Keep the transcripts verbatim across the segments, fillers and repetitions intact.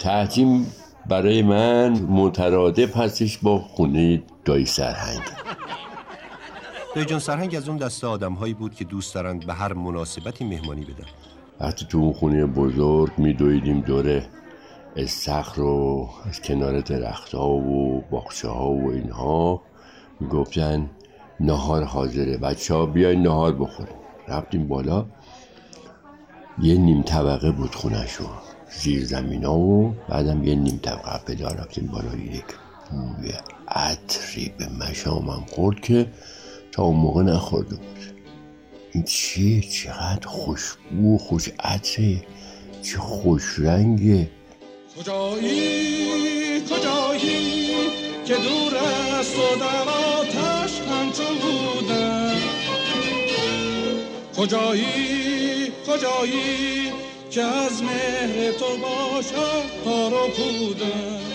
تحجیم برای من مترادف هستش با خونه دایی سرهنگ. دایی جان سرهنگ از اون دسته آدم هایی بود که دوست دارند به هر مناسبتی مهمانی بدن. وقتی تو اون خونه بزرگ میدویدیم دوره استخر رو از کنار درخت ها و باغچه ها و اینها، میگفتن نهار حاضره، بچه ها بیاین نهار بخوریم. رفتیم بالا، یه نیم طبقه بود خونه‌شون، زیر زمین ها و بعدم یه نیم طبقه پیدا. رفتیم بالا، یک بوی عطری به مشامم خورد که تا اون موقع نخورده بود. این چیه؟ چقدر خوشبو و خوش عطره، چه خوش رنگه. کجایی کجایی که دور است و در آتش همچو بودم، کجایی کجایی که از مهر تو باشد تار و پودم.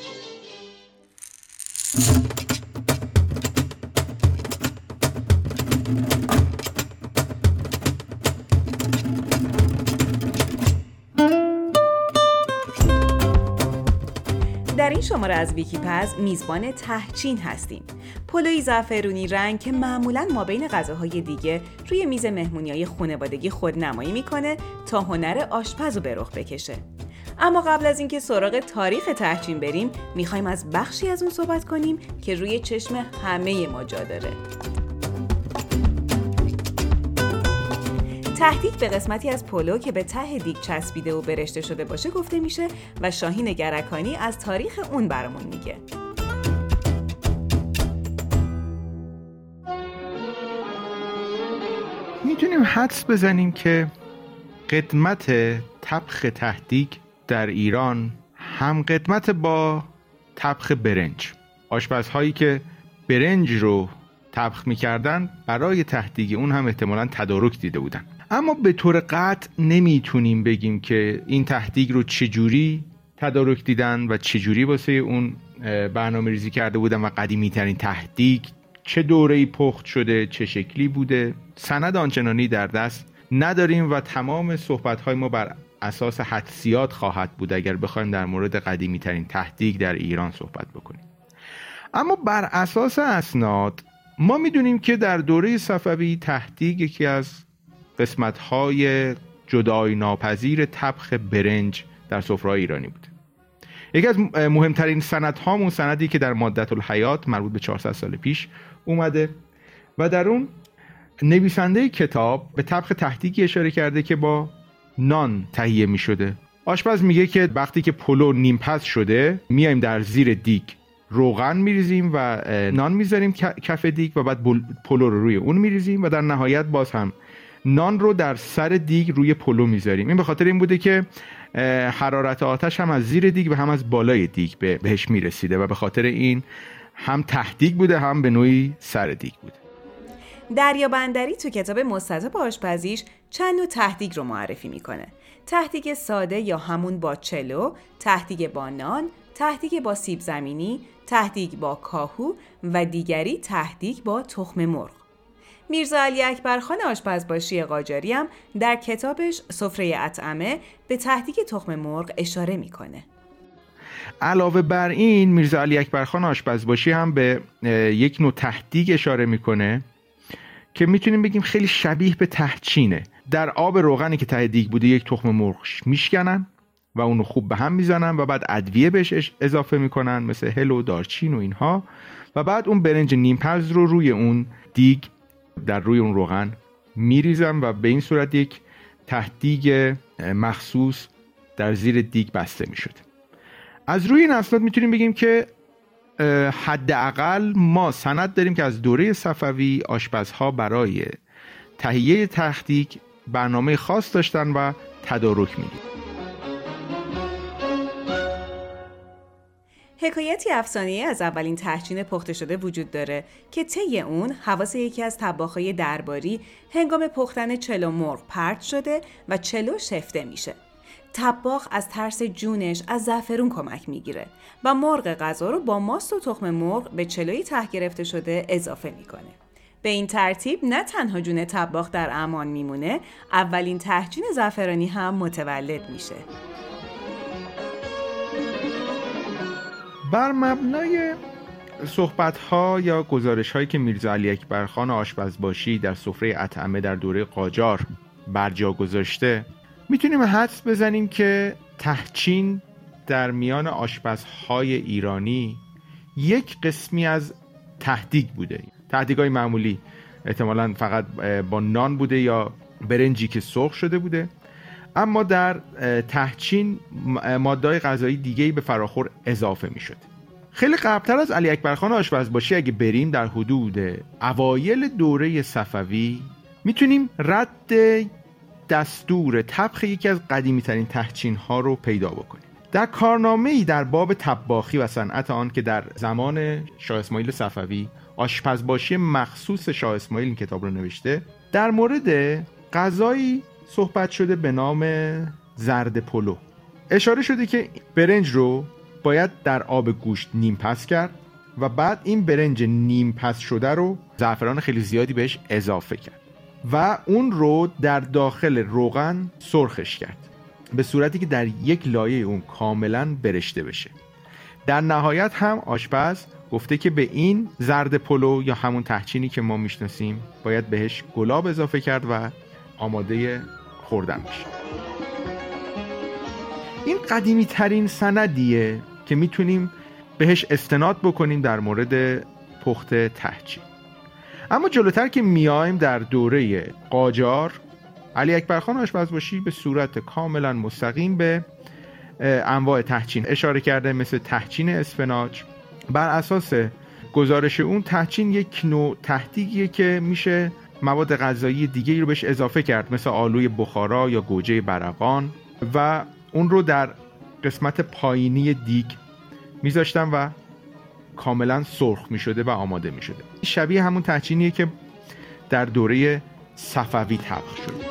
در این شماره از ویکی‌پز میزبان تهچین هستیم. پلوی زعفرونی رنگ که معمولاً ما بین غذاهای دیگه روی میز مهمونی‌های خانوادگی خود نمایی میکنه تا هنر آشپز رو به رخ بکشه. اما قبل از اینکه سراغ تاریخ تهچین بریم، میخوایم از بخشی از اون صحبت کنیم که روی چشم همه ما جا داره. تهدیگ به قسمتی از پلو که به ته دیگ چسبیده و برشته شده باشه گفته میشه و شاهین گرکانی از تاریخ اون برامون میگه. میتونیم حدس بزنیم که قدمت طبخ تهدیگ در ایران هم قدمت با طبخ برنج. آشپزهایی که برنج رو طبخ میکردن برای تهدیگ اون هم احتمالاً تدارک دیده بودن. اما به طور قطع نمیتونیم بگیم که این تهدیگ رو چجوری تدارک دیدن و چجوری واسه اون برنامه ریزی کرده بودن و قدیمی ترین تهدیگ چه دوره‌ای پخت شده، چه شکلی بوده. سند آنچنانی در دست نداریم و تمام صحبت‌های ما بر اساس حدسیات خواهد بود اگر بخوایم در مورد قدیمی ترین تهدیگ در ایران صحبت بکنیم. اما بر اساس اسناد ما میدونیم که در دوره صفوی تهدیگ یکی از قسمت‌های جدای ناپذیر طبخ برنج در سفره‌های ایرانی بود. یکی از مهمترین سندهامون سندی که در مادة الحیات مربوط به چهارصد سال پیش اومده و در اون نویسنده کتاب به طبخ تهدیگی اشاره کرده که با نان تهیه می شده. آشپز میگه که وقتی که پلو نیم پز شده میایم در زیر دیگ روغن میریزیم و نان میذاریم کف دیگ و بعد پلو رو روی اون میریزیم و در نهایت باز هم نان رو در سر دیگ روی پلو میذاریم. این به خاطر این بوده که حرارت آتش هم از زیر دیگ و هم از بالای دیگ بهش میرسیده و به خاطر این هم تهدیگ بوده هم به نوعی سر دیگ بوده. دریابندری تو کتاب مستطاب آشپزیش چند نوع تهدیگ رو معرفی میکنه. تهدیگ ساده یا همون با چلو، تهدیگ با نان، تهدیگ با سیب زمینی، تهدیگ با کاهو و دیگری تهدیگ با تخم مرغ. میرزا علی اکبرخان آشپزباشی قاجاری هم در کتابش سفره اطعمه به تهدیگ تخم مرغ اشاره میکنه. علاوه بر این میرزا علی اکبرخان آشپزباشی هم به یک نوع تهدیگ اشاره میکنه که میتونیم بگیم خیلی شبیه به تهچینه. در آب روغنی که ته دیگ بوده یک تخم مرغ میشکنن و اونو خوب به هم میزنن و بعد ادویه بهش اضافه میکنن مثل هل و دارچین و اینها و بعد اون برنج نیمپز رو روی اون دیگ در روی اون روغن میریزن و به این صورت یک تهدیگ مخصوص در زیر دیگ بسته میشد. از روی این اسناد میتونیم بگیم که حداقل ما سند داریم که از دوره صفوی آشپزها برای تهیه تهدیگ برنامه خاص داشتن و تدارک میدید. حکایتی افسانه‌ای از اولین تهچین پخته شده وجود داره که طی اون حواس یکی از طباخای درباری هنگام پختن چلو مرغ پرت شده و چلو شفته میشه. طباخ از ترس جونش از زعفرون کمک میگیره و مرغ غذا رو با ماست و تخم مرغ به چلوی ته گرفته شده اضافه میکنه. به این ترتیب نه تنها جون طباخ در امان میمونه، اولین تهچین زعفرانی هم متولد میشه. بر مبنای صحبت‌ها یا گزارش‌هایی که میرزا علی اکبر خان آشپزباشی در سفره اطعمه در دوره قاجار برجا گذاشته، میتونیم حدس بزنیم که تهچین در میان آشپزهای ایرانی یک قسمی از تهدیگ بوده. تهدیگ‌های معمولی احتمالاً فقط با نان بوده یا برنجی که سرخ شده بوده، اما در تهچین ماده‌های غذایی دیگه‌ای به فراخور اضافه می‌شد. خیلی قبل‌تر از علی اکبر خان آشپزباشی اگه بریم در حدود اوایل دوره صفوی میتونیم رد دستور طبخ یکی از قدیمی‌ترین تهچین‌ها رو پیدا بکنیم. در کارنامه‌ای در باب طباخی و صنعت آن که در زمان شاه اسماعیل صفوی آشپزباشی مخصوص شاه اسماعیل این کتاب رو نوشته، در مورد غذایی صحبت شده به نام زرد پلو. اشاره شده که برنج رو باید در آب گوشت نیم پس کرد و بعد این برنج نیم پس شده رو زعفران خیلی زیادی بهش اضافه کرد و اون رو در داخل روغن سرخش کرد به صورتی که در یک لایه اون کاملا برشته بشه. در نهایت هم آشپز گفته که به این زرد پلو یا همون تهچینی که ما میشناسیم باید بهش گلاب اضافه کرد و آماده خوردن بشه. این قدیمی ترین سندیه که میتونیم بهش استناد بکنیم در مورد پخت تهچین. اما جلوتر که میایم در دوره قاجار، علی اکبر خان آشپزباشی به صورت کاملا مستقیم به انواع تهچین اشاره کرده، مثل تهچین اسفناج. بر اساس گزارش اون تهچین یک نوع تهدیگیه که میشه مواد غذایی دیگه رو بهش اضافه کرد، مثل آلوی بخارا یا گوجه برقان، و اون رو در قسمت پایینی دیگ میذاشتن و کاملا سرخ میشده و آماده میشده. شبیه همون تهچینیه که در دوره صفوی طبخ شده.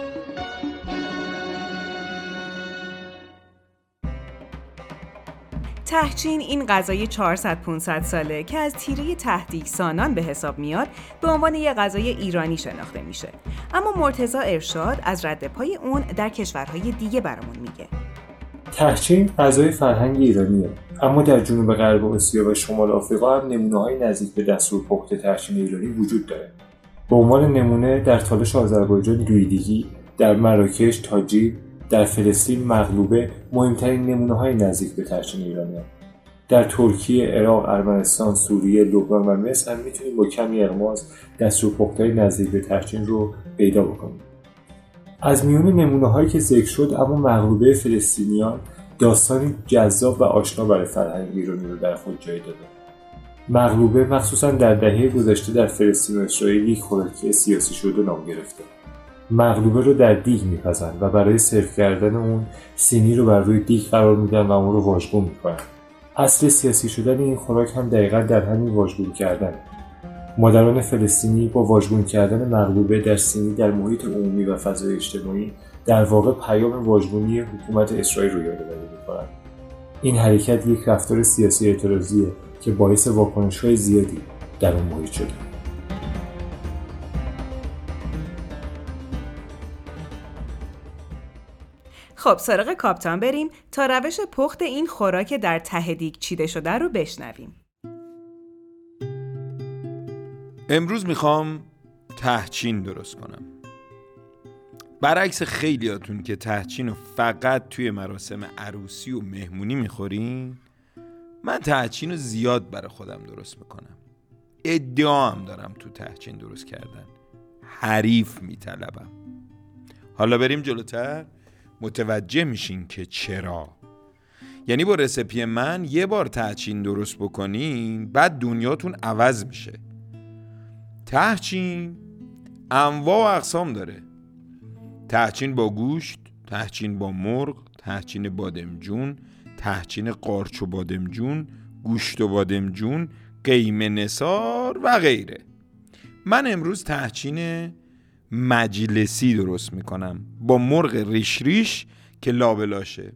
تهچین، این غذای چهارصد پانصد ساله که از تیره تهدیگ سانان به حساب میاد، به عنوان یک غذای ایرانی شناخته میشه. اما مرتضی ارشاد از رد پای اون در کشورهای دیگه برامون میگه. تهچین غذای فرهنگ ایرانیه، اما در جنوب غرب آسیا و شمال آفریقا هم نمونه‌های نزدیک به دستور پخت تهچین ایرانی وجود داره. به عنوان نمونه در تالش آذربایجان دویدگی، در مراکش تاجی، در فلسطین مغلوبه مهمترین نمونه‌های نزدیک به تهچین ایرانی هستند. در ترکیه، عراق، ارمنستان، سوریه، لبنان و مصر هم میتونیم با کمی اغماض دستور پخت‌های نزدیک به تهچین رو پیدا بکنیم. از میون نمونه‌هایی که ذکر شد، اما مغلوبه فلسطینیان داستانی جذاب و آشنا برای فرهنگ ایرانی رو در خود جای داده. مغلوبه مخصوصا در دهه گذشته در فلسطین و اسرائیل یک خوراکی سیاسی شده نام گرفته. مغلوبه رو در دیگ میپزن و برای سرو کردن اون سینی رو بر روی دیگ قرار میدن و اون رو واژگون میکنن. اصل سیاسی شدن این خوراک هم دقیقا در همین واژگون کردن. مادران فلسطینی با واژگون کردن مغلوبه در سینی در محیط عمومی و فضای اجتماعی در واقع پیام واژگونی حکومت اسرائیل رو یادآوری میکنن. این حرکت یک رفتار سیاسی اعتراضیه که باعث واکنش‌های زیادی در اون محیط شده. خب سراغ کاپتان بریم تا روش پخت این خوراک در ته دیگ چیده شده رو بشنویم. امروز میخوام تهچین درست کنم. برعکس خیلیاتون که تهچین رو فقط توی مراسم عروسی و مهمونی میخورین، من تهچین رو زیاد برای خودم درست میکنم. ادعا هم دارم تو تهچین درست کردن. حریف میطلبم. حالا بریم جلوتر متوجه میشین که چرا. یعنی با رسپی من یه بار تهچین درست بکنین، بعد دنیاتون عوض میشه. تهچین انواع و اقسام داره. تهچین با گوشت، تهچین با مرغ، تهچین بادمجون، تهچین قارچ و بادمجون، گوشت و بادمجون، قیمه نثار و غیره. من امروز تهچین مجلسی درست میکنم با مرغ ریش ریش که لابلاشه،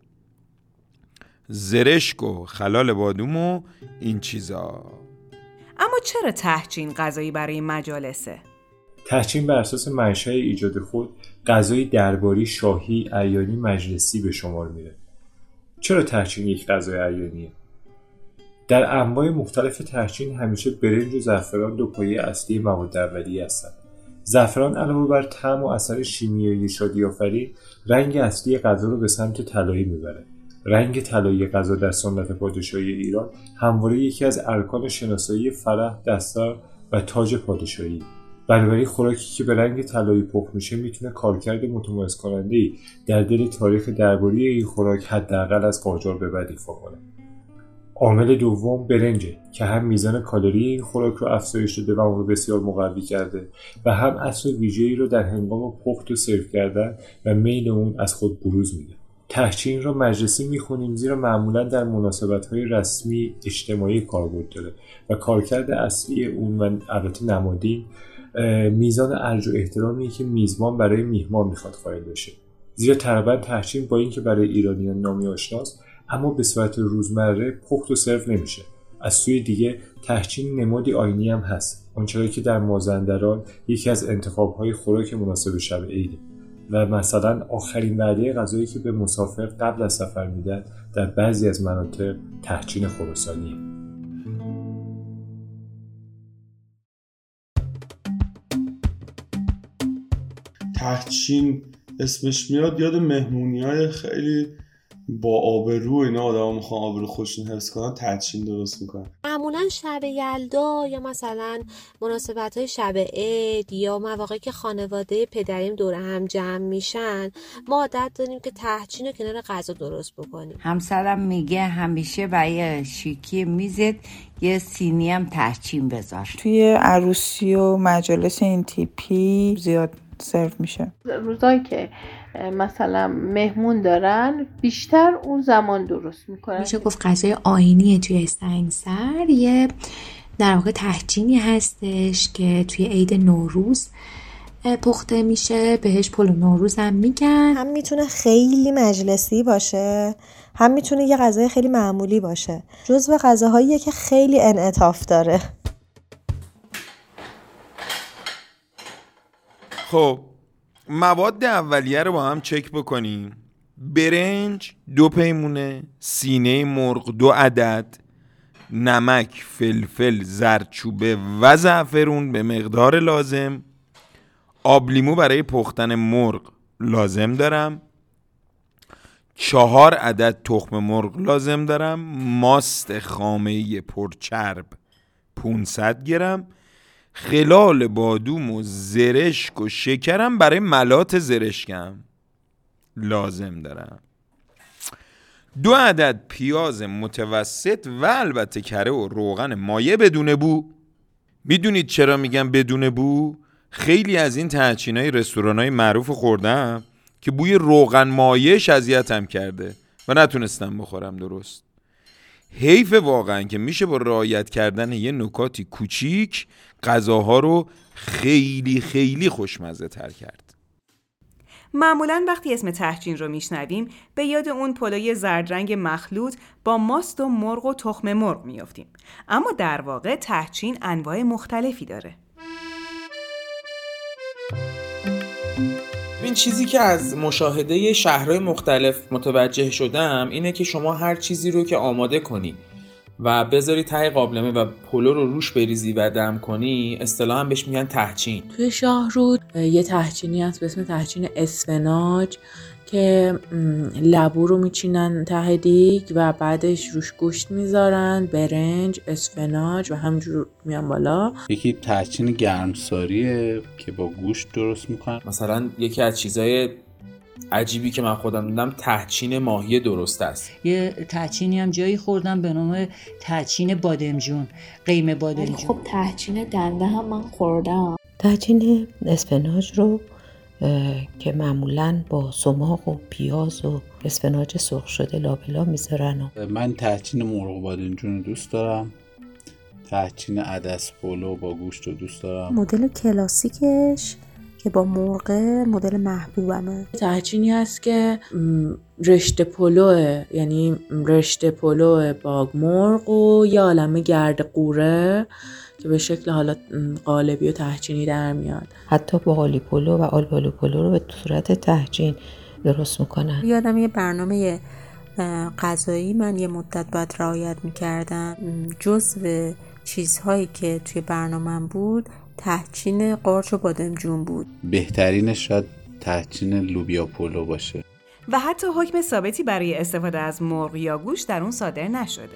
زرشک و خلال بادوم و این چیزا. اما چرا تهچین غذایی برای مجالسه؟ تهچین بر اساس منشأ ایجاد خود غذای درباری، شاهی، عیانی، مجلسی به شمار میره. چرا تهچین یک غذای عیانیه؟ در انواع مختلف تحچین همیشه برنج و زعفران دو پایه اصلی مواد اولیه هستند. زعفران علاوه بر طعم و اثر شیمیایی شادی‌آفرین، رنگ اصلی غذا رو به سمت طلایی میبره. رنگ طلایی غذا در سنت پادشاهی ایران همواره یکی از ارکان شناسایی فرح، دستار و تاج پادشاهی. بنابراین خوراکی که به رنگ طلایی پخت میشه میتونه کارکرد متمایز کننده‌ای در دل تاریخ درباری این خوراک حداقل از قاجار به بعد ایفا کنه. عامل دوم برنجه که هم میزان کالری این خوراک رو افزایش داده و اون رو بسیار مقوی کرده و هم اثر ویژه‌ای رو در هنگام پخت و سرو کردن و میل اون از خود بروز میده. تحچین رو مجلسی میخونیم زیرا معمولا در مناسبت‌های رسمی اجتماعی کاربرد داره و کارکرد اصلی اون و البته نمادین میزان ارج و احترامی که میزبان برای میهمان میخواد قائل بشه. زیرا تقریبا تحچین با اینکه برای ایرانیان نامی آشناست اما به صورت روزمره پخت و سرو نمیشه. از سوی دیگه تحچین نمادی آیینی هم هست، اونچنانی که در مازندران یکی از انتخاب‌های خوراک مناسب شب عیده و مثلا آخرین وعده غذایی که به مسافر قبل از سفر میدن در بعضی از مناطق تحچین خراسانیه. تحچین اسمش میاد یاد مهمونی‌های خیلی با آبرو، اینا آدم میخوان آبرو خودشون حفظ کنن تحچین درست میکنن. معمولا شب یلدا یا مثلا مناسبت‌های شب عید یا مواقعی که خانواده پدریم دور هم جمع میشن ما عادت داریم که تحچین رو کنار غذا درست بکنیم. همسرم میگه همیشه برای شیکی میزت یه سینی هم تحچین بذار. توی عروسی و مجالس این تیپی زیاد سرو میشه. روزایی که مثلا مهمون دارن بیشتر اون زمان درست میکنن. میشه گفت غذای آیینیه توی سنگسر. یه در واقع تحچینی هستش که توی عید نوروز پخته میشه، بهش پلو نوروز هم میگن. هم میتونه خیلی مجلسی باشه، هم میتونه یه غذای خیلی معمولی باشه. جزو غذاهاییه که خیلی انعطاف داره. خب مواد اولیه رو با هم چک بکنیم. برنج دو پیمونه، سینه مرغ دو عدد، نمک، فلفل، زردچوبه و زعفرون به مقدار لازم، آب لیمو برای پختن مرغ لازم دارم، چهار عدد تخم مرغ لازم دارم، ماست خامه‌ای پرچرب پانصد گرم، خلال بادوم و زرشک و شکرم برای ملات زرشکم لازم دارم، دو عدد پیاز متوسط و البته کره و روغن مایه بدون بو. میدونید چرا میگم بدون بو؟ خیلی از این تحچینای رستورانای معروف خوردم که بوی روغن مایهش اذیتم کرده و نتونستم بخورم درست. حیف واقعا که میشه با رعایت کردن یه نکاتی کوچیک غذاها رو خیلی خیلی خوشمزه تر کرد. معمولاً وقتی اسم تحچین رو میشنویم به یاد اون پلوی زردرنگ مخلوط با ماست و مرغ و تخم مرغ میافتیم، اما در واقع تحچین انواع مختلفی داره. این چیزی که از مشاهده شهرهای مختلف متوجه شدم اینه که شما هر چیزی رو که آماده کنی و بذاری ته قابلمه و پلو رو روش بریزی و دم کنی اصطلاحاً بهش میگن تحچین. توی شاهرود یه تحچینی هست به اسم تحچین اسفناج که لبو رو میچینن ته دیگ و بعدش روش گوشت میذارن، برنج، اسفناج و همجور میان بالا. یکی تحچین گرمساریه که با گوشت درست میکنن. مثلا یکی از چیزای عجیبی که من خودم دیدم تحچین ماهی درست است. یه تحچینی هم جایی خوردم به نام تحچین بادمجون، قیمه بادمجون. خب تحچین دنده هم من خوردم. تحچین اسفناج رو که معمولاً با سماق و پیاز و اسفناج سرخ شده لابلا میذارن. من تحچین مرغ بادمجون رو دوست دارم. تحچین عدس پلو با گوشت رو دوست دارم. مدل کلاسیکش که با مرغ مدل محبوبمه. تحچینی هست که رشته پلوه، یعنی رشته پلو با مرغ و یه عالمه گرد قوره که به شکل حالا قالبی و تحچینی در میاد. حتی باقالی پلو و آلبالو پلو رو به صورت تحچین درست میکنن. یادم یه برنامه غذایی من یه مدت باید رعایت میکردم. جزو چیزهایی که توی برنامه‌ام بود تهچین قارچ و بادمجون بود. بهترینش شاید تهچین لوبیا پلو باشه. و حتی حکم ثابتی برای استفاده از مرغ یا گوشت در اون صادر نشده.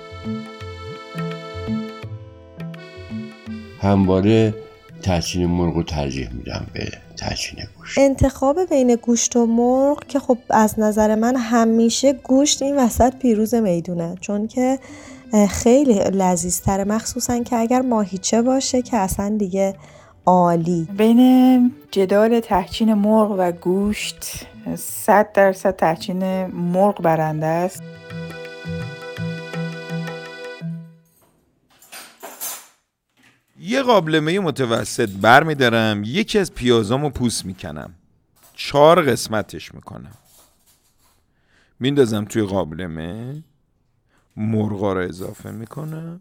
همواره تهچین مرغ رو ترجیح میدم به تهچین گوشت. انتخاب بین گوشت و مرغ که خب از نظر من همیشه گوشت این وسط پیروز میدونه، چون که خیلی لذیذتره، مخصوصا که اگر ماهیچه باشه که اصلا دیگه عالی. بین جدال تهچین مرغ و گوشت صد درصد تهچین مرغ برنده است. یه قابلمه متوسط بر می دارم، یکی از پیازامو پوست میکنم، چهار قسمتش میکنم، میندازم توی قابلمه، مرغا رو اضافه میکنم.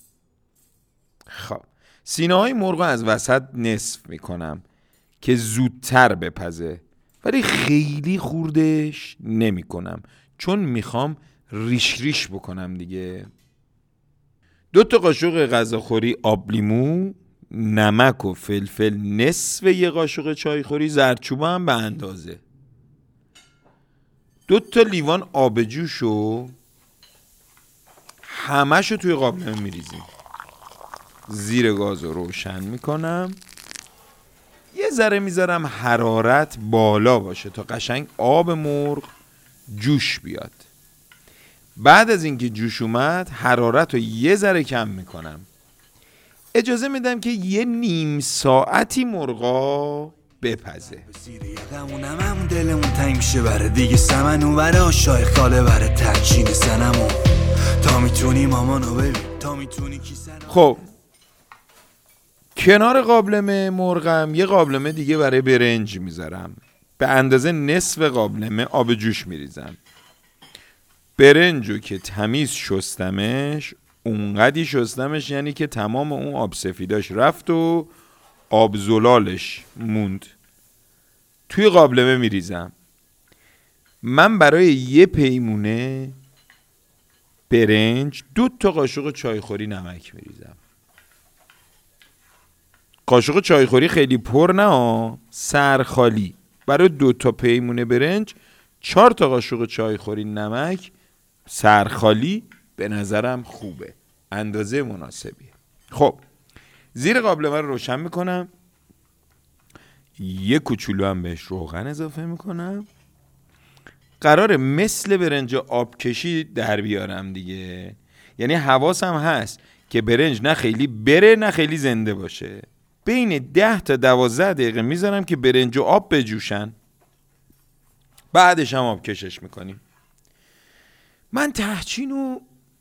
خب سینه های مرغا از وسط نصف میکنم که زودتر بپزه، ولی خیلی خوردش نمیکنم چون میخوام ریش ریش بکنم دیگه. دو تا قاشق غذاخوری آب لیمو، نمک و فلفل نصف یه قاشق چایخوری، زردچوبه هم به اندازه. دو تا لیوان آب جوشو همشو توی قابلمه میریزیم. زیر گاز رو روشن میکنم، یه ذره میذارم حرارت بالا باشه تا قشنگ آب مرغ جوش بیاد. بعد از اینکه جوش اومد حرارت رو یه ذره کم میکنم، اجازه میدم که یه نیم ساعتی مرغا بپزه. همون دلمون تنگ میشه بره دیگه سمن اون بره آشای خاله بره ترچین سنمون تا میتونی مامانو ببین تا میتونی کی سنمون. خب کنار قابلمه مرغم یه قابلمه دیگه برای برنج میذارم، به اندازه نصف قابلمه آب جوش میریزم. برنجو که تمیز شستمش، اونقدی شستمش یعنی که تمام اون آب سفیداش رفت و آب زلالش موند، توی قابلمه میریزم. من برای یه پیمونه برنج دو تا قاشق چایخوری نمک میریزم. قاشق چایخوری خیلی پر نه، سرخالی. برای دو تا پیمونه برنج چهار تا قاشق چایخوری نمک سرخالی به نظرم خوبه، اندازه مناسبیه. خب زیر قابلمه رو روشن میکنم، یه کوچولو هم بهش روغن اضافه میکنم. قراره مثل برنج آب کشی در بیارم دیگه، یعنی حواسم هست که برنج نه خیلی بره نه خیلی زنده باشه. بین ده تا دوازده دقیقه میذارم که برنج و آب بجوشن، بعدش هم آب کشش میکنیم. من تهچینو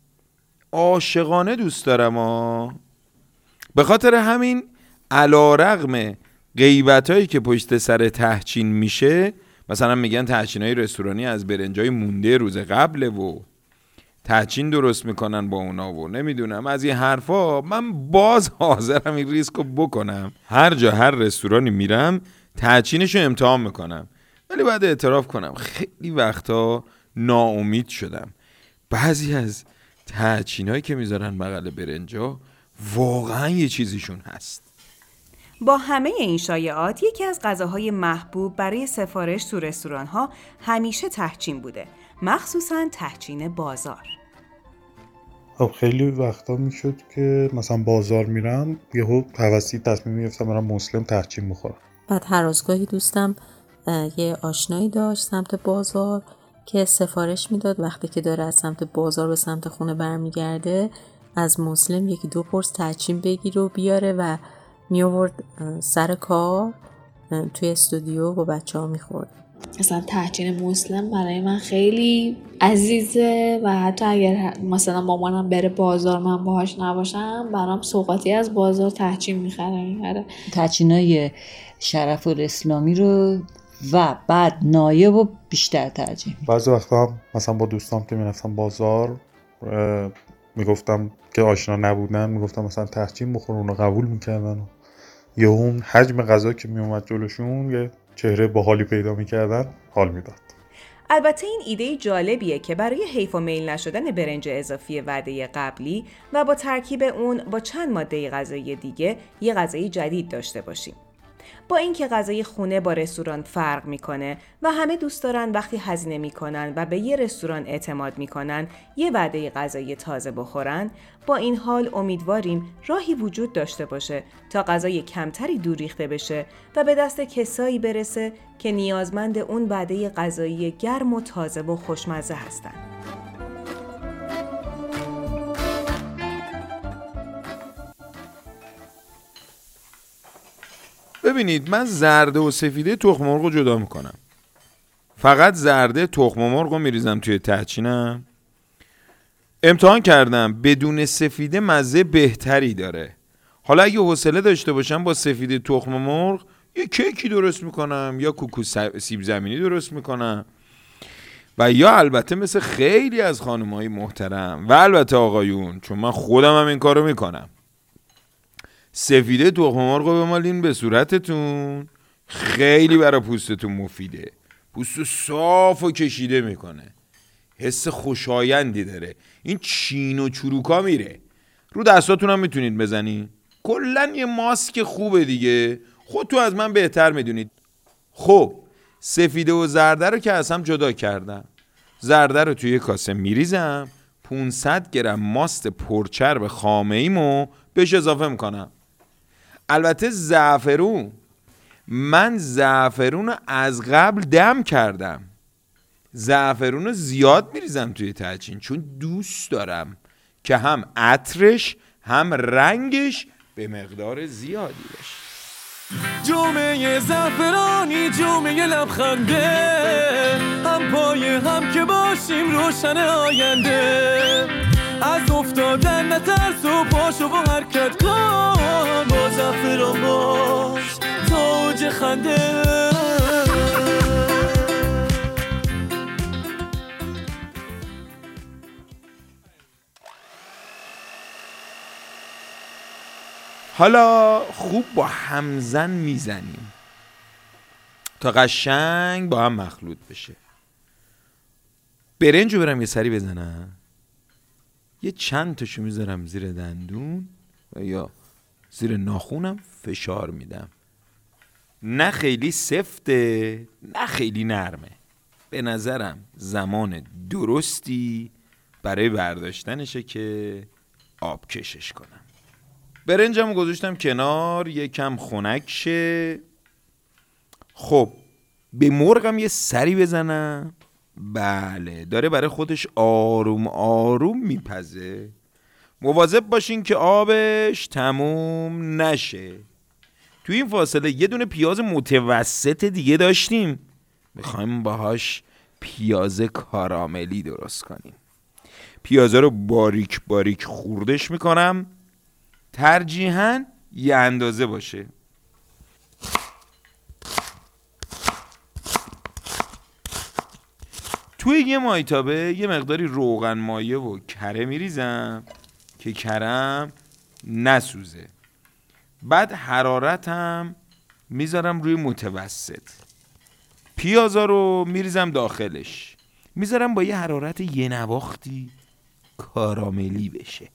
عاشقانه دوست دارم ها. به خاطر همین علیرغم غیبتایی که پشت سر تهچین میشه، مثلا میگن تهچینای رستورانی از برنجای مونده روز قبله و تهچین درست میکنن با اونا و نمیدونم از این حرفا، من باز حاضرم این ریسکو بکنم. هر جا هر رستورانی میرم تهچینشو امتحان میکنم، ولی باید اعتراف کنم خیلی وقتا ناامید شدم. بعضی از تهچینایی که میذارن بغل برنجا واقعا یه چیزیشون هست. با همه این شایعات یکی از غذاهای محبوب برای سفارش تو رستوران‌ها همیشه تهچین بوده، مخصوصاً تهچین بازار. خب خیلی وقتا میشد که مثلا بازار میرم یهو هوسی تصمیم میگرفتم برم مسلم تهچین بخورم. بعد هر از گاهی دوستم یه آشنایی داشت سمت بازار که سفارش میداد وقتی که داره از سمت بازار به سمت خونه برمیگرده از مسلم یکی دو پرس تهچین بگیره و بیاره و می آورد سر کار توی استودیو با بچه ها می خورد. مثلا تهچین مسلم برای من خیلی عزیزه و حتی اگر مثلا مامانم بره بازار من باهاش نباشم برام سوغاتی از بازار تهچین میخره میخره تهچینای شرف الاسلامی رو و بعد نایب و بیشتر ترجیح. بعضی وقتا هم مثلا با دوستام که میرفتم بازار میگفتم که آشنا نبودن میگفتم مثلا تهچین بخور، اونا قبول میکردن. یا اون حجم غذا که میومد جلوشون یه چهره باحالی پیدا میکردن، حال میداد. البته این ایده جالبیه که برای حیف و میل نشدن برنج اضافی وعده قبلی و با ترکیب اون با چند ماده غذایی دیگه یه غذای جدید داشته باشیم. با اینکه غذای خونه با رستوران فرق میکنه و همه دوست دارن وقتی هزینه میکنن و به یه رستوران اعتماد میکنن یه وعده غذایی تازه بخورن، با این حال امیدواریم راهی وجود داشته باشه تا غذای کمتری دور ریخته بشه و به دست کسایی برسه که نیازمند اون وعده غذایی گرم و تازه و خوشمزه هستن. ببینید، من زرده و سفیده تخم مرغ رو جدا میکنم. فقط زرده تخم مرغ رو میریزم توی تهچینم. امتحان کردم بدون سفیده مزه بهتری داره. حالا اگه حوصله داشته باشم با سفیده تخم مرغ یه کیکی درست میکنم یا کوکو سیب زمینی درست میکنم و یا البته مثل خیلی از خانم‌های محترم و البته آقایون، چون من خودم هم این کارو میکنم، سفیده تخم مرغ رو بمالین به صورتتون. خیلی برای پوستتون مفیده. پوستو صاف و کشیده میکنه. حس خوشایندی داره. این چین و چروکا میره. رو دستاتون هم میتونید بزنید. کلن یه ماسک خوبه دیگه. خودتون از من بهتر میدونید. خب سفیده و زرده رو که از هم جدا کردم. زرده رو توی کاسه میریزم. پانصد گرم ماست پرچرب خامه‌ایمو بهش اضافه میکنم. البته زعفرون، من زعفرون رو از قبل دم کردم. زعفرون رو زیاد میریزم توی تهچین چون دوست دارم که هم عطرش هم رنگش به مقدار زیادی بشه. جامعه زعفرانی، جامعه لبخنده، هم پایه هم که باشیم روشن آینده. از افتادن نترس و پاشو و حرکت کن، با زعفران باش تاج خنده. حالا خوب با همزن میزنیم تا قشنگ با هم مخلوط بشه. برنج رو برم یه سری بزنم، یه چند تاشو میذارم زیر دندون و یا زیر ناخونم فشار میدم. نه خیلی سفته نه خیلی نرمه. به نظرم زمان درستی برای برداشتنشه که آب کشش کنم. برنجمو گذاشتم کنار یکم خنک شه. خب به مرغم یه سری بزنم. بله داره برای خودش آروم آروم میپزه. مواظب باشین که آبش تموم نشه. تو این فاصله یه دونه پیاز متوسط دیگه داشتیم، میخوایم باهاش پیاز کاراملی درست کنیم. پیازا رو باریک باریک خوردش میکنم، ترجیحاً یه اندازه باشه. توی یه مایتابه یه مقداری روغن مایه و کره میریزم که کرم نسوزه. بعد حرارتم میذارم روی متوسط. پیازا رو میریزم داخلش، میذارم با یه حرارت یه نواختی کاراملی بشه.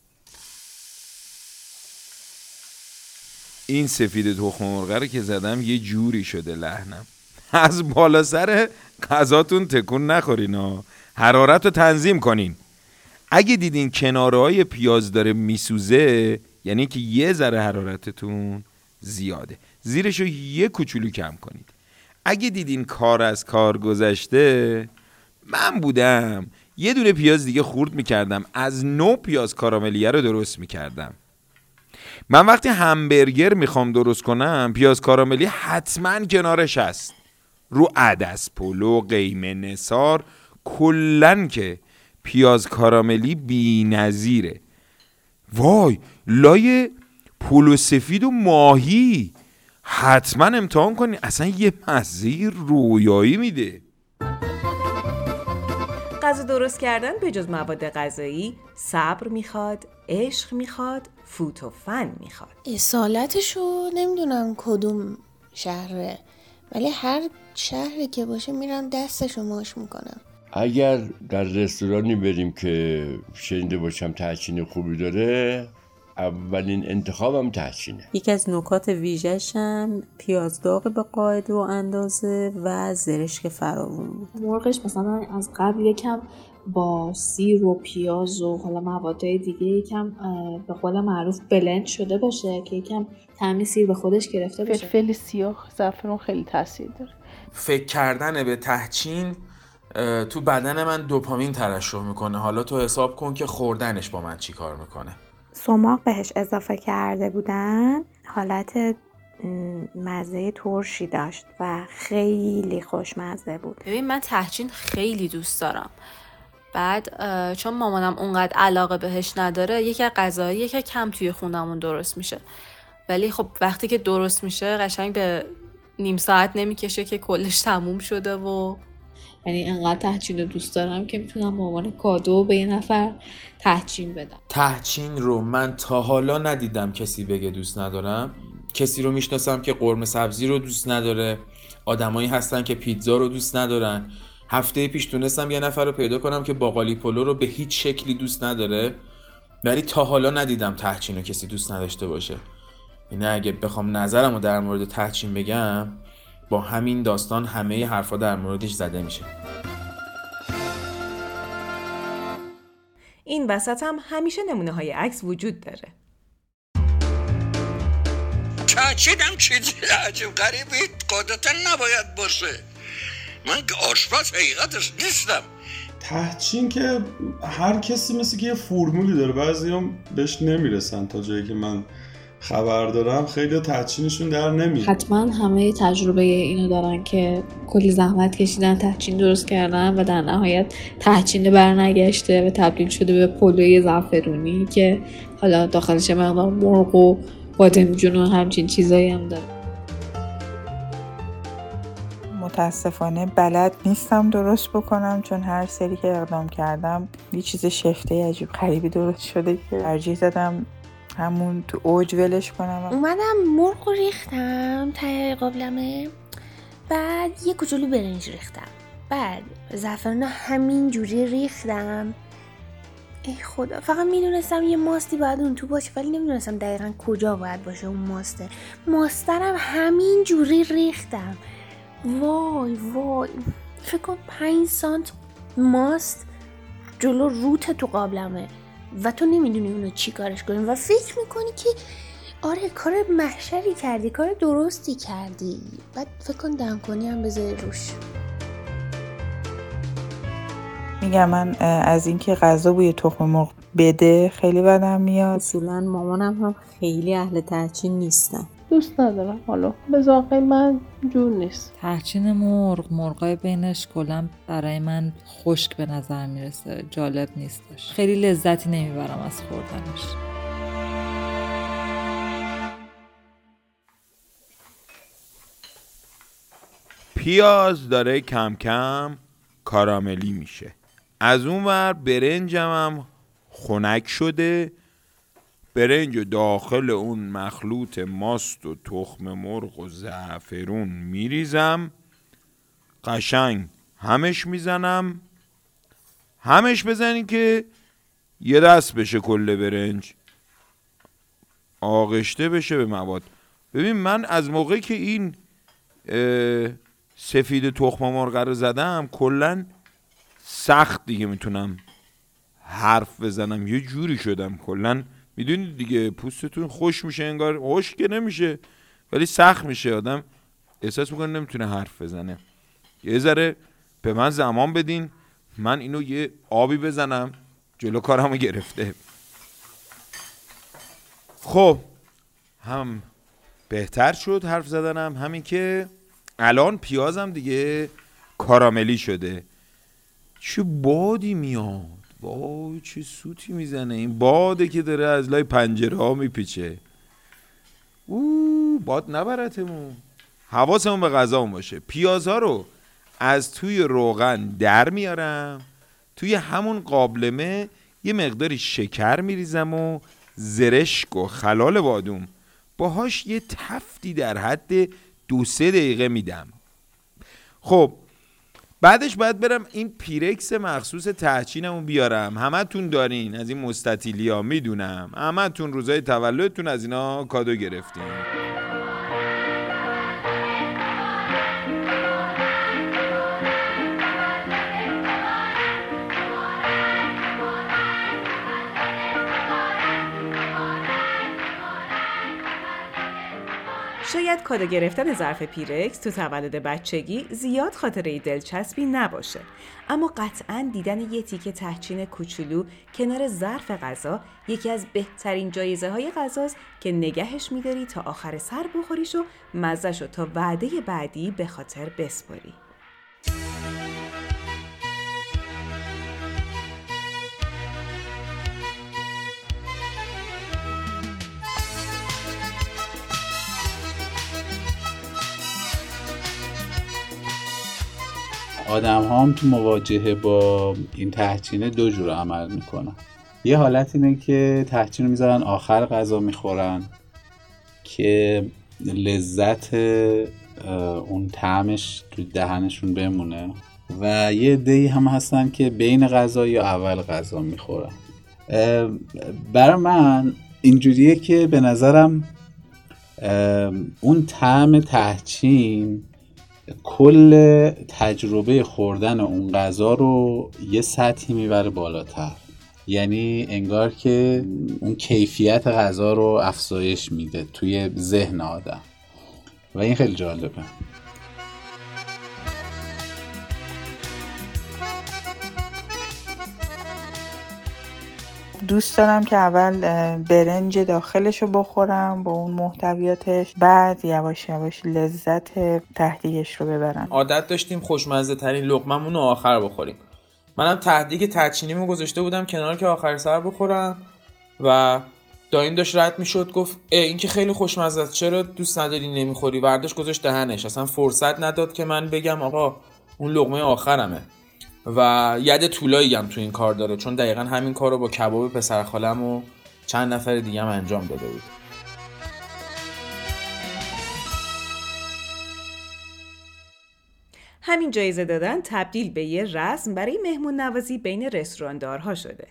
این سفید تخم مرغ رو که زدم یه جوری شده لحنم. از بالا سر غذاتون تکون نخورین ها. حرارت رو تنظیم کنین. اگه دیدین کنارهای پیاز داره میسوزه یعنی که یه ذره حرارتتون زیاده. زیرش رو یه کوچولو کم کنید. اگه دیدین کار از کار گذشته، من بودم یه دونه پیاز دیگه خورد میکردم، از نو پیاز کاراملیه رو درست میکردم. من وقتی همبرگر میخوام درست کنم پیاز کاراملی حتما کنارش هست. رو عدس پلو، قیمه نثار، کلن که پیاز کاراملی بی نظیره. وای لای پلو سفید و ماهی حتما امتحان کنی، اصلا یه مزه رویایی میده. غذا درست کردن به جز مواد غذایی صبر میخواد، عشق میخواد، فوت و فن میخواد. اصالتشو نمیدونم کدوم شهره، ولی هر شهری که باشه میرم دستشو ماش میکنم. اگر در رستورانی بریم که شنیده باشم تحچین خوبی داره، اولین انتخابم تحچینه. یکی از نکات ویژه‌شم پیاز داغ به قاعده و اندازه و زرشک فراوون بود. مرغش مثلا از قبل یکم با سیر و پیاز و حالا موادهای دیگه یکم به قول معروف بلند شده باشه که یکم طعم سیر به خودش گرفته باشه. فلفل سیاه، زعفران خیلی تاثیر داره. فکر کردن به تحچین تو بدن من دوپامین ترشح میکنه. حالا تو حساب کن که خوردنش با من چی کار میکنه. سماق بهش اضافه کرده بودن، حالت مزه ترشی داشت و خیلی خوشمزه بود. ببین من تحچین خیلی دوست دارم. بعد چون مامانم اونقدر علاقه بهش نداره، یکی از غذاهایی که کم توی خونمون درست میشه، ولی خب وقتی که درست میشه قشنگ به نیم ساعت نمیکشه که کلش تموم شده و یعنی انقدر تحچین رو دوست دارم که میتونم به عنوان کادو به یه نفر تحچین بدم. تحچین رو من تا حالا ندیدم کسی بگه دوست ندارم. کسی رو میشناسم که قرمه سبزی رو دوست نداره، آدمایی هستن که پیتزا رو دوست ندارن. هفته پیش تونستم یه نفر رو پیدا کنم که باقالی پلو رو به هیچ شکلی دوست نداره، ولی تا حالا ندیدم تحچین رو کسی دوست نداشته باشه. اینه اگه بخوام نظرم رو در مورد تحچین بگم، با همین داستان همه حرفا در موردش زده میشه. این وسط هم همیشه نمونه های عکس وجود داره. تحچینم چیزی عجیب غریبی قاعدتا نباید باشه. من که آشپز حقیقتش نیستم. تحچین که هر کسی مثل که یه فرمولی داره، بعضی هم بهش نمیرسن. تا جایی که من خبر دارم خیلی تحچینشون در نمیاد. حتما همه تجربه اینو دارن که کلی زحمت کشیدن، تحچین درست کردن و در نهایت تحچین برنگشته و تبدیل شده به پلوی زعفرونی که حالا داخلش مقدار مرغ و بادمجون و همچین چیزایی هم داره. متاسفانه بلد نیستم درست بکنم، چون هر سری که اقدام کردم یه چیز شفته عجیب غریبی درست شده که ترجیح دادم همون تو اوج ولش کنم. اومدم مرغ ریختم ته قابلمه، بعد یه کوچولو برنج ریختم، بعد زعفران همین جوری ریختم. ای خدا، فقط میدونستم یه ماستی باید اون تو باشه، ولی نمیدونستم دقیقا کجا باید باشه اون ماسته. ماسترم همین جوری ریختم. وای وای، فکر کن پنج سانت ماست جلو روت تو قابلمه و تو نمیدونی اونو چی کارش کنی و فکر میکنی که آره کار محشری کردی، کار درستی کردی، بعد فکر کن دم کنی هم بذاری روش. میگم من از اینکه غذا بوی تخم مرغ بده خیلی بدم میاد. اصولا مامانم هم خیلی اهل تحچین نیستن، دوست ندارم. حالا به ذائقه من جور نیست. تحچین مرغ، مرغای بینش کلا برای من خشک به نظر میرسه، جالب نیستش، خیلی لذتی نمیبرم از خوردنش. پیاز داره کم کم کاراملی میشه. از اون ور برنجم هم خنک شده. برنج داخل اون مخلوط ماست و تخم مرغ و زعفرون میریزم، قشنگ همش میزنم. همش بزنی که یه دست بشه کل برنج، آغشته بشه به مواد. ببین من از موقعی که این سفید تخم مرغ رو زدم کلن سخت دیگه میتونم حرف بزنم، یه جوری شدم کلن. میدونید دیگه پوستتون خوش میشه، انگار خوش که نمیشه ولی سخت میشه، آدم احساس میکنه نمیتونه حرف بزنه. یه ذره به من زمان بدین، من اینو یه آبی بزنم، جلو کارمو گرفته. خب هم بهتر شد حرف زدنم، همین که الان پیازم دیگه کاراملی شده. چه بادی میاد، وای چه سوتی میزنه، این باده که داره از لای پنجره ها میپیچه. اوه باد نبرتمون. حواسمون به غذامون باشه. پیازها رو از توی روغن در میارم، توی همون قابلمه یه مقداری شکر میریزم و زرشک و خلال بادوم، باهاش یه تفتی در حد دو سه دقیقه میدم. خب بعدش باید برم این پیرکس مخصوص تحچینمو بیارم. همه تون دارین از این مستطیلی ها، میدونم همه تون روزای تولدتون از اینا کادو گرفتین. شاید کادو گرفتن ظرف پیرکس تو تولد بچگی زیاد خاطره دلچسبی نباشه، اما قطعاً دیدن یه تیکه تحچین کوچولو کنار ظرف غذا یکی از بهترین جایزه های غذاست که نگهش می‌داری تا آخر سر بخوریش و مزه‌شو تا وعده بعدی به خاطر بسپاری. آدم ها هم تو مواجهه با این تحچینه دو جور عمل میکنن. یه حالت اینه که تحچین رو میذارن آخر غذا میخورن که لذت اون طعمش تو دهنشون بمونه، و یه عده‌ای هم هستن که بین غذا یا اول غذا میخورن. برای من اینجوریه که به نظرم اون طعم تحچین کل تجربه خوردن اون غذا رو یه سطحی میبره بالاتر، یعنی انگار که اون کیفیت غذا رو افزایش میده توی ذهن آدم و این خیلی جالبه. دوست دارم که اول برنج داخلش رو بخورم با اون محتویاتش، بعد یواش یواش لذت تهدیگش رو ببرم. عادت داشتیم خوشمزه ترین لقممون رو آخر بخوریم. منم تهدیگ تحچینیمو گذاشته بودم کنار که آخر سر بخورم و دایم داشت رد میشد گفت ای این که خیلی خوشمزه است، چرا دوست نداری نمیخوری؟ برداشت گذاشت دهنش، اصلا فرصت نداد که من بگم آقا اون لقمه آخرمه. و ید طولایی هم تو این کار داره، چون دقیقا همین کار رو با کباب پسر خالم و چند نفر دیگه هم انجام داده بود. همین جایزه دادن تبدیل به یه رسم برای مهمون نوازی بین رستوراندارها شده.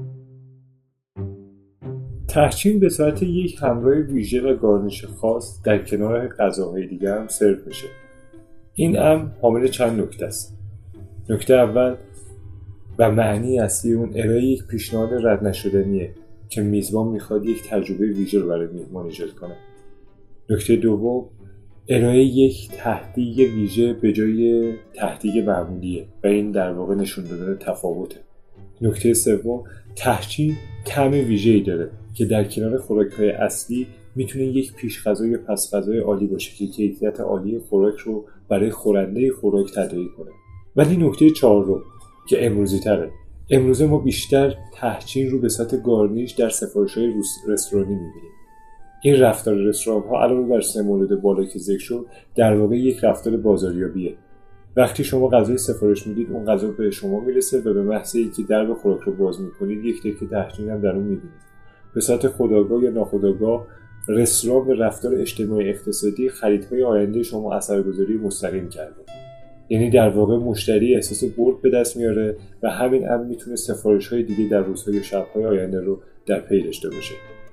تحچین به صورت یک همراه ویژه و گارنیش خاص در کنار غذاهای دیگه هم سرو میشه. این امر حامل چند نکته است. نکته اول و معنی اصلی اون ارائه یک پیشنهاد رد نشدنیه که میزبان میخواد یک تجربه ویژه رو برای میهمان ایجاد کنه. نکته دوم ارائه یک تهدیگ ویژه به جای تهدیگ معمولیه و این در واقع نشون دادن تفاوته. نکته سوم تحچین طعم ویژه‌ای داره که در کنار خوراک‌های اصلی میتونه یک پیش غذا یا پس غذای عالی باشه که کیفیت عالی خوراک رو برای خورنده خوراک تداعی کنه. ولی نکته چهارم که امروزی تره، امروزه ما بیشتر تحچین رو به صورت گارنیش در سفارش‌های رستورانی می‌بینیم. این رفتار رستوران‌ها علاوه بر سه مورد بالا که ذکر شد در واقع یک رفتار بازاریابیه. وقتی شما غذای سفارش میدید اون غذا به شما میرسه و به محض اینکه درب خوراک رو باز میکنید یک تکه تحچین هم در اون میبینید. به صورت خودآگاه یا ناخودآگاه رستوران به رفتار اجتماعی اقتصادی خریدهای آینده شما اثرگذاری مستقیم کرده. یعنی در واقع مشتری احساس برد به دست میاره و همین امر میتونه سفارش‌های دیگه در روزهای و شب‌های آینده رو در پی داشته باشه.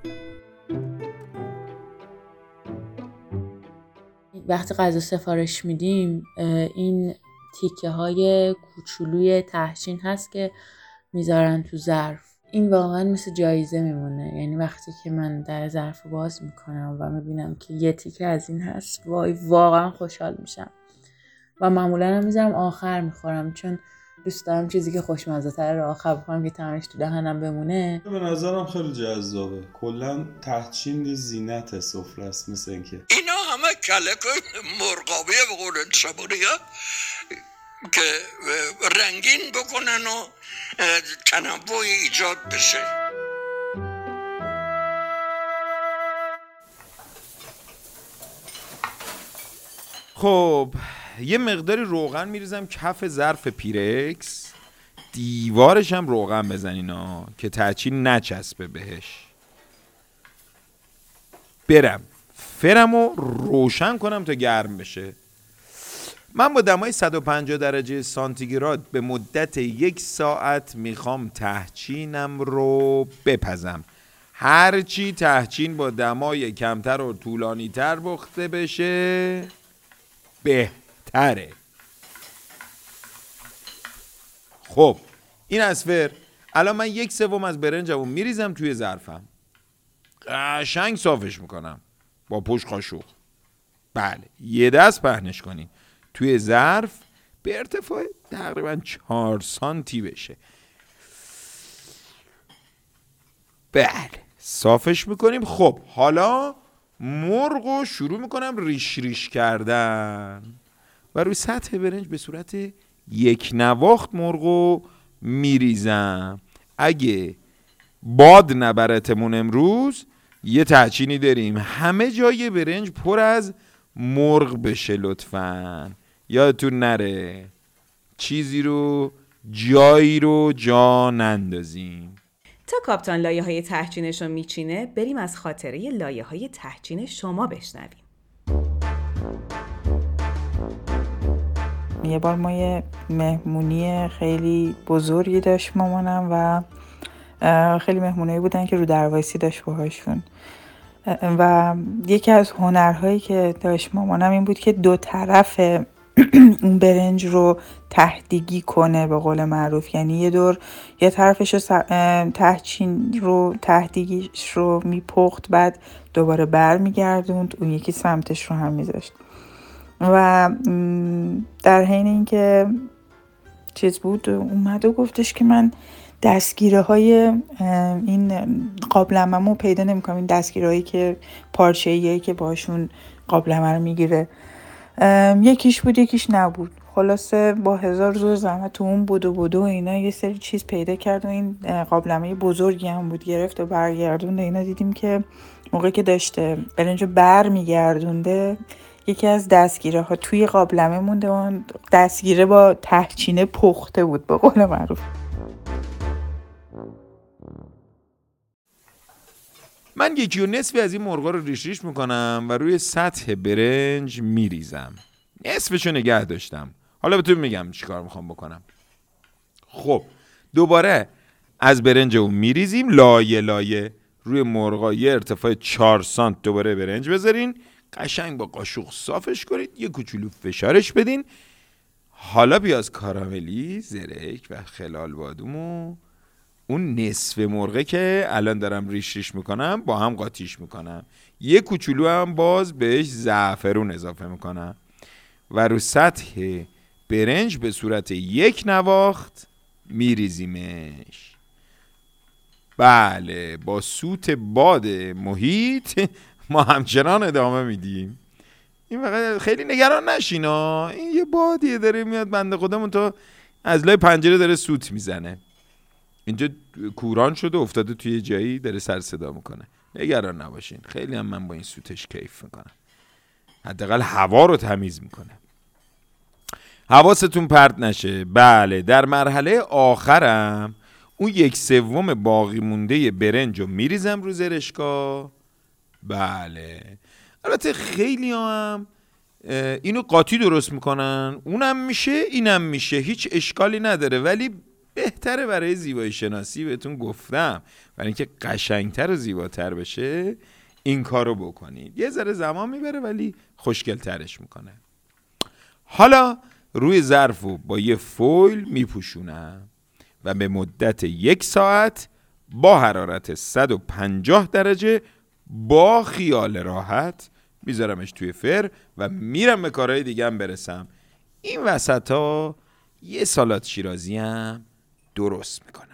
وقتی غذا سفارش میدیم این تیکه های کوچولوی تحچین هست که میذارن تو ظرف. این واقعا مثل جایزه میمونه، یعنی وقتی که من در ظرف باز میکنم و میبینم که یه تیکه از این هست وای واقعا خوشحال میشم و معمولا هم میذارم آخر میخورم، چون دوست دارم چیزی که خوشمزه تر رو آخر بخورم که طعمش تو دهنم بمونه. به نظرم خیلی جذابه. کلا تحچین زینت سفره است، مثل اینکه اینا همه کلک مرغابی به قول شبونیا که رنگین بکنن و تنوعی ایجاد بشه. خب یه مقداری روغن میریزم کف ظرف پیرکس، دیوارش هم روغن بزنینا که تحچین نچسبه بهش. برم فرمو روشن کنم تا گرم بشه. من با دمای صد و پنجاه درجه سانتیگراد به مدت یک ساعت میخوام تهچینم رو بپزم. هرچی تهچین با دمای کمتر و طولانی تر پخته بشه بهتره. خب این اسفر الان من یک سوم از برنجمو میریزم توی ظرفم، قشنگ صافش میکنم با پشت قاشق. بله یه دست پهنش کنین توی ظرف به ارتفاع تقریبا چهار سانتی بشه. بله صافش میکنیم. خب حالا مرغو شروع میکنم ریش ریش کردن و روی سطح برنج به صورت یک نواخت مرغو میریزم. اگه باد نبرتمون امروز یه تهچینی داریم همه جای برنج پر از مرغ بشه. لطفاً یادتون نره چیزی رو جایی رو جا نندازیم. تا کاپتان لایه های تهچینش رو میچینه بریم از خاطره لایه های تهچین شما بشنویم. یه بار ما یه مهمونی خیلی بزرگی داشت مامانم و خیلی مهمونایی بودن که رو دروایسی داشت باهاشون و یکی از هنرهایی که داشت مامانم این بود که دو طرف اون برنج رو تهدیگی کنه به قول معروف. یعنی یه دور یه طرفش رو تهچین رو تهدیگیش رو میپخت، بعد دوباره بر میگردوند اون یکی سمتش رو هم میذاشت و در حین اینکه چیز بود اومد و گفتش که من دستگیره های این قابلمه‌مو پیدا نمی‌کنم، این دستگیره هایی که پارچه‌ایه که باشون قابلمه رو میگیره، یکیش بود یکیش نبود. خلاصه با هزار زور زحمت تو اون بود و بود و اینا یه سری چیز پیدا کرد و این قابلمه بزرگی هم بود، گرفت و برگردونده. اینا دیدیم که موقعی که داشته برنجو بر میگردونده یکی از دستگیره ها توی قابلمه مونده و دستگیره با تهچینه پخته بود به قول معروف. من یکی و نصفی از این مرغا رو ریش ریش میکنم و روی سطح برنج میریزم. نصفشو نگه داشتم. حالا بهتون میگم چیکار میخوام بکنم. خب دوباره از برنج اون میریزیم لایه لایه. روی مرغا یه ارتفاع چهار سانت دوباره برنج بذارین، قشنگ با قاشق صافش کنید، یه کوچولو فشارش بدین. حالا پیاز کاراملی، زرک و خلال بادومو اون نصف مرغه که الان دارم ریش ریش میکنم با هم قاطیش میکنم. یه کوچولو هم باز بهش زعفرون اضافه میکنم و رو سطح برنج به صورت یک نواخت میریزیمش. بله با سوت باد محیط ما همچنان ادامه میدیم. این فقط خیلی نگران نشینا، این یه بادیه داره میاد بنده خودمون تا از لای پنجره داره سوت میزنه. اینجا کوران شده افتاده توی جایی داره سر صدا میکنه. نگران نباشین، خیلی هم من با این سوتش کیف میکنم. حداقل هوا رو تمیز میکنه. حواستون پرت نشه. بله در مرحله آخرم اون یک سوم باقی مونده برنج رو میریزم رو زرشکا. بله البته خیلی هم اینو قاطی درست میکنن، اونم میشه اینم میشه، هیچ اشکالی نداره، ولی بهتره برای زیبایی شناسی بهتون گفتم برای اینکه قشنگتر و زیباتر بشه این کارو بکنید. یه ذره زمان میبره ولی خوشگل ترش میکنه. حالا روی ظرفو با یه فویل میپوشونم و به مدت یک ساعت با حرارت صد و پنجاه درجه با خیال راحت میذارمش توی فر و میرم به کارهای دیگه هم برسم. این وسط ها یه سالاد شیرازی هم درست میکنم.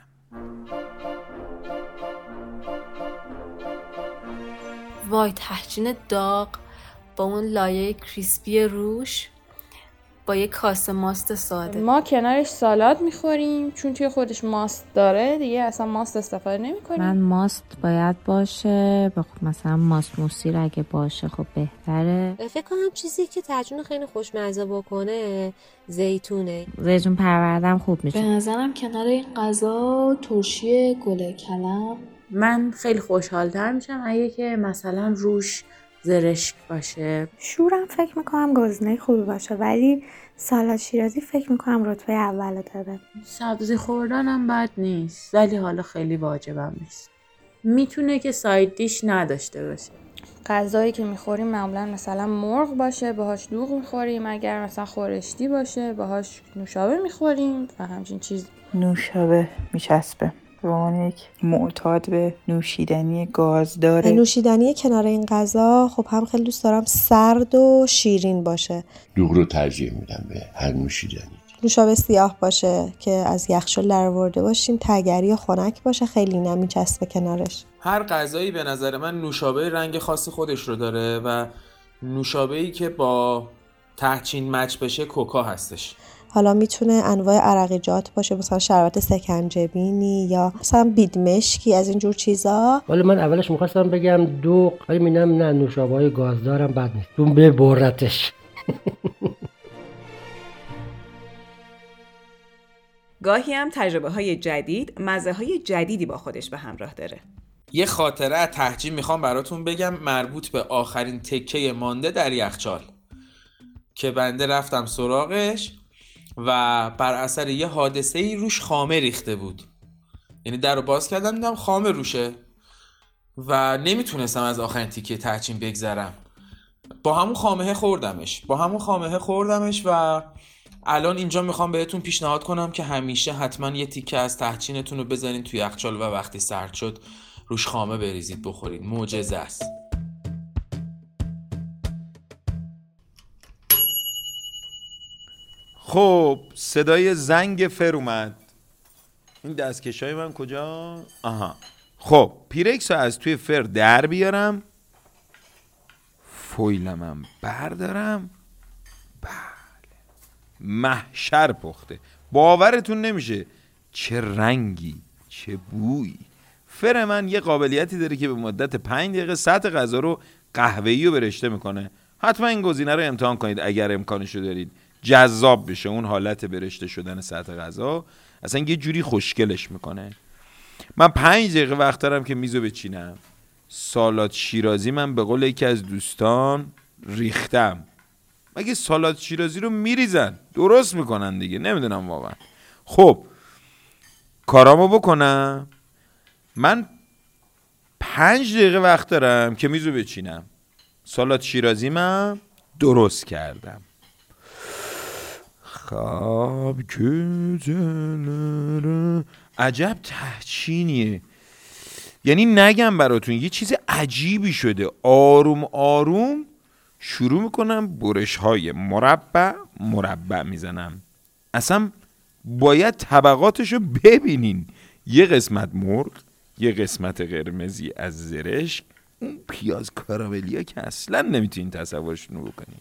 وای تهچین داغ با اون لایه کریسپی روش با یه کاسه ماست ساده. ما کنارش سالاد میخوریم چون توی خودش ماست داره دیگه، اصلا ماست استفاده نمیکنیم. من ماست باید باشه، مثلا ماست موسیر اگه باشه خب بهتره. فکر کنم چیزی که تهچین خیلی خوشمزه بکنه زیتونه. زیتون پروردم خوب میشه. به نظرم کنار این غذا ترشی گل کلم. من خیلی خوشحال‌تر میشم اگه که مثلا روش زرشک باشه. شورم فکر میکنم گزینه خوبی باشه، ولی سالاد شیرازی فکر میکنم رتبه اول داره. سبزی خوردنم بد نیست، ولی حالا خیلی واجبم نیست. میتونه که ساید دیش نداشته باشه. غذایی که میخوریم معمولا مثلا مرغ باشه باهاش دوغ میخوریم، اگر مثلا خورشتی باشه باهاش نوشابه میخوریم و همچین چیز. نوشابه میچسبه به عنوان یک معتاد به نوشیدنی گازدار. نوشیدنی کنار این غذا خب هم خیلی دوست دارم سرد و شیرین باشه. دوغ رو ترجیح میدم به هر نوشیدنی. نوشابه سیاه باشه که از یخچال درآورده باشیم، تگری و خنک باشه، خیلی نمیچسبه کنارش. هر غذایی به نظر من نوشابه رنگ خاص خودش رو داره و نوشابه‌ای که با تهچین مچ بشه کوکا هستش. حالا میتونه انواع عرقیجات باشه، مثلا شربت سکنجبینی یا مثلا بیدمشکی، از اینجور چیزا. ولی من اولش میخواستم بگم دوغ، ولی میدونم نه، نوشابه‌های گازدارم بد نیست، اون ببرتش. گاهی هم تجربه های جدید مزه های جدیدی با خودش به همراه داره. یه خاطره از تهجین میخوام براتون بگم مربوط به آخرین تکه مانده در یخچال که بنده رفتم سراغش و بر اثر یه حادثه‌ای روش خامه ریخته بود. یعنی در رو باز کردم دیدم خامه روشه و نمیتونستم از آخرین تیکه تهجین بگذرم. با همون خامه خوردمش با همون خامه خوردمش و الان اینجا میخوام بهتون پیشنهاد کنم که همیشه حتما یه تیکه از تهچینتون رو بذارین توی یخچال و وقتی سرد شد روش خامه بریزید بخورید. معجزه است. خب صدای زنگ فر اومد. این دستکشای من کجا؟ آها. خب پیرکس رو از توی فر در بیارم، فویلمم بردارم. محشر پخته. باورتون نمیشه چه رنگی چه بویی. فر من یه قابلیتی داره که به مدت پنج دقیقه سطح غذا رو قهوه‌ای رو برشته میکنه. حتما این گزینه رو امتحان کنید اگر امکانشو دارید، جذاب بشه اون حالت برشته شدن سطح غذا، اصلا یه جوری خوشگلش میکنه. من پنج دقیقه وقت دارم که میزو بچینم. سالاد شیرازی من به قول یکی از دوستان ریختم. مگه سالاد شیرازی رو میریزن؟ درست میکنن دیگه، نمیدونم واقعا. خب کارامو بکنم. من پنج دقیقه وقت دارم که میزو بچینم. سالاد شیرازی من درست کردم. خواب که عجب تهچینیه. یعنی نگم براتون یه چیز عجیبی شده. آروم آروم شروع میکنم برش های مربع مربع میزنم. اصلا باید طبقاتشو ببینین. یه قسمت مرغ، یه قسمت قرمزی از زرشک، اون پیاز کاراملیا که اصلا نمیتونین تصورشونو بکنین.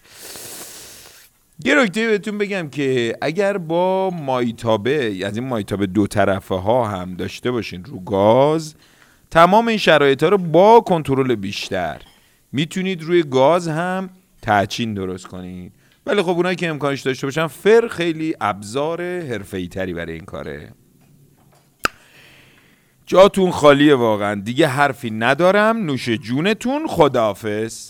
یه نکته بهتون بگم که اگر با مایتابه، از این مایتابه دو طرفه ها هم داشته باشین رو گاز، تمام این شرایط ها رو با کنترل بیشتر میتونید روی گاز هم تهچین درست کنید. ولی خب اونایی که امکانش داشته باشن، فر خیلی ابزار حرفه‌ای تری برای این کاره. جاتون خالیه واقعا. دیگه حرفی ندارم. نوش جونتون. خداحافظ.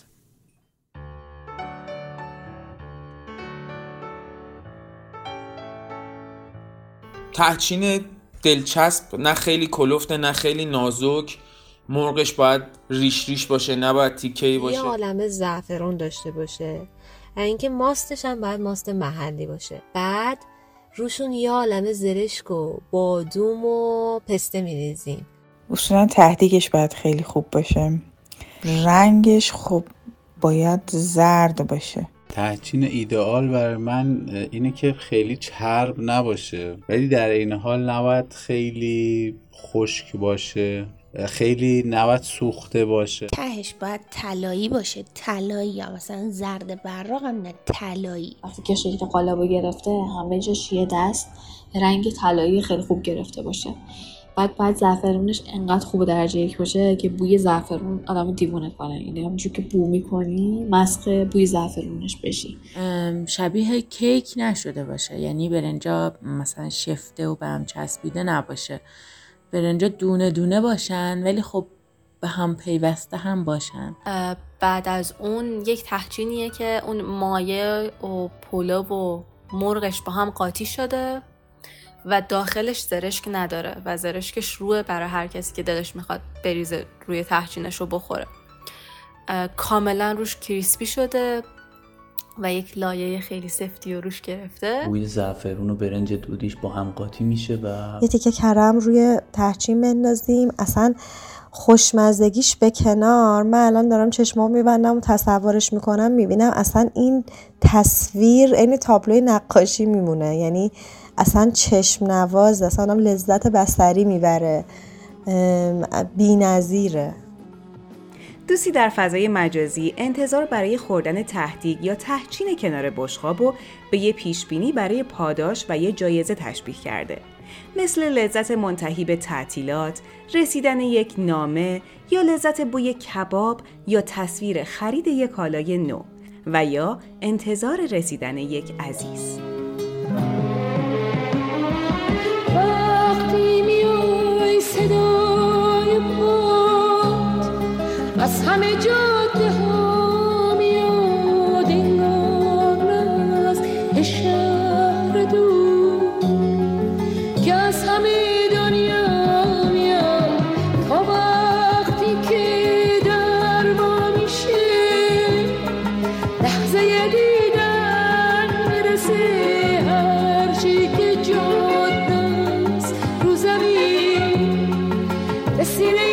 تهچین دلچسب، نه خیلی کلفته نه خیلی نازک. مرغش باید ریش ریش باشه، نباید تیکه‌ای باشه. یه عالمه زعفران داشته باشه. اینکه ماستش هم باید ماست محلی باشه. بعد روشون یه عالمه زرشک و بادوم و پسته میریزیم. اصولا تهدیگش باید خیلی خوب باشه. رنگش خب باید زرد باشه. تهچین ایدئال برای من اینه که خیلی چرب نباشه، ولی در این حال نباید خیلی خشک باشه، خیلی نباید سوخته باشه. تهش باید طلایی باشه، طلایی، یا مثلا زرد براق هم نه، طلایی. وقتی که شکل قالبو گرفته همه جاش یه دست رنگ طلایی خیلی خوب گرفته باشه. بعد بعد زعفرونش انقدر خوب درجه یک باشه که بوی زعفرون آدمو دیوونه کنه. یعنی همونجور که بو میکنی مسخ بوی زعفرونش بشی. شبیه کیک نشده باشه، یعنی برنجا مثلا شفته و به هم چسبیده نباشه. برنجا دونه دونه باشن ولی خب به هم پیوسته هم باشن. بعد از اون یک تحچینیه که اون مایه و پلو و مرغش با هم قاطی شده و داخلش زرشک نداره و زرشکش روه برای هر کسی که دلش میخواد بریزه روی تحچینش رو بخوره. کاملا روش کریسپی شده و یک لایه خیلی سفتی رو روش گرفته. بوی زعفرون و برنج دودیش با هم قاطی میشه و یه تیکه کرم روی تحچین بندازیم. اصلا خوشمزدگیش به کنار، من الان دارم چشمام میبندم و تصورش میکنم، میبینم اصلا این تصویر این تابلوی نقاشی میمونه، یعنی اصلا چشم نواز، اصلا هم لذت بصری میبره، بی‌نظیره. دوستی در فضای مجازی انتظار برای خوردن تهدیگ یا تهچین کنار بشقابو به یه پیشبینی برای پاداش و یه جایزه تشبیه کرده، مثل لذت منتهی به تعطیلات، رسیدن یک نامه یا لذت بوی کباب یا تصویر خرید یک کالای نو و یا انتظار رسیدن یک عزیز. وقتی میای صدای پات از همه جاده ها میاد، انگار از شهر دور که از همه دنیا میاد، تا وقتی که در ما میشه لحظه دیدن میرسه، هرچی که جاده است رو زمین به سینه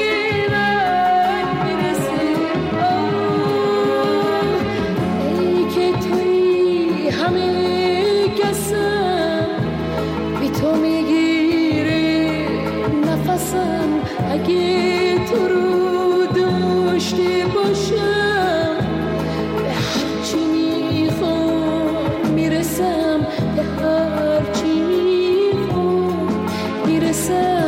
اگه تو رو داشته باشم، به هرچی میخوام میرسم، به هرچی میخوام میرسم.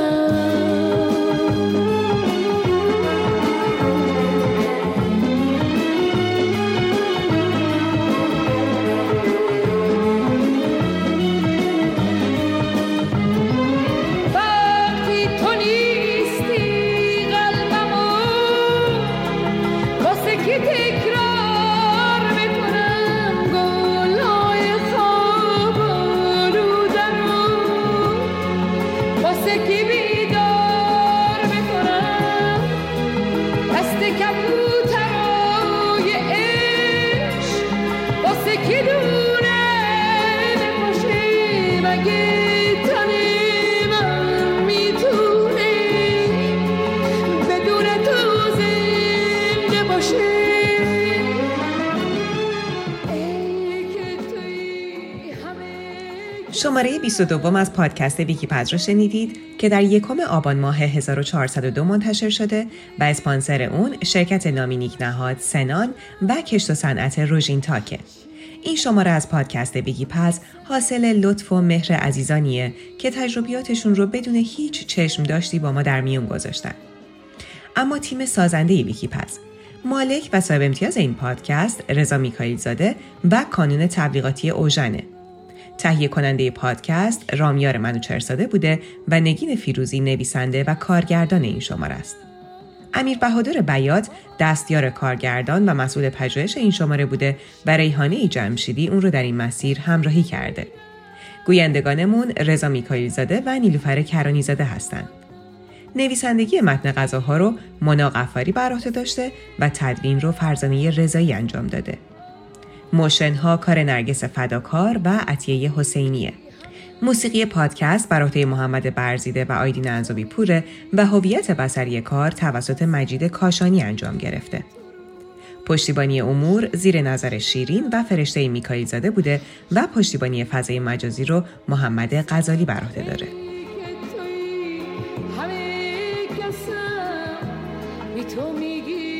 شماره بیست و دو از پادکست ویکی‌پز رو شنیدید که در یکم آبان ماه هزار و چهارصد و دو منتشر شده و اسپانسر اون شرکت نامینیک نهاد سنان و کشت و صنعت روژین تاکه. این شماره از پادکست ویکی‌پز حاصل لطف و مهر عزیزانیه که تجربیاتشون رو بدون هیچ چشم داشتی با ما در میون گذاشتن. اما تیم سازنده ویکی‌پز، مالک و صاحب امتیاز این پادکست رضا میکائیل زاده و کانون تبلیغاتی اوژنه. تهیه کننده پادکست رامیار منوچهرزاده بوده و نگین فیروزی نویسنده و کارگردان این شماره است. امیر بهادر بیات دستیار کارگردان و مسئول پژوهش این شماره بوده و ریحانه جمشیدی اون رو در این مسیر همراهی کرده. گویندگانمون رضا میکائیل زاده و نیلوفر کرانی زاده هستند. نویسندگی متن غذاها رو مونا غفاری بر عهده داشته و تدوین رو فرزانه رضایی انجام داده. موشن‌ها کار نرگس فداکار و عطیه حسینیه. موسیقی پادکست بر عهده محمد برزیده و آیدین انزوی پوره و هویت بصری کار توسط مجید کاشانی انجام گرفته. پشتیبانی امور زیر نظر شیرین و فرشته میکائیل زاده بوده و پشتیبانی فضای مجازی رو محمد غزالی بر عهده داره. همه کسم بی تو میگی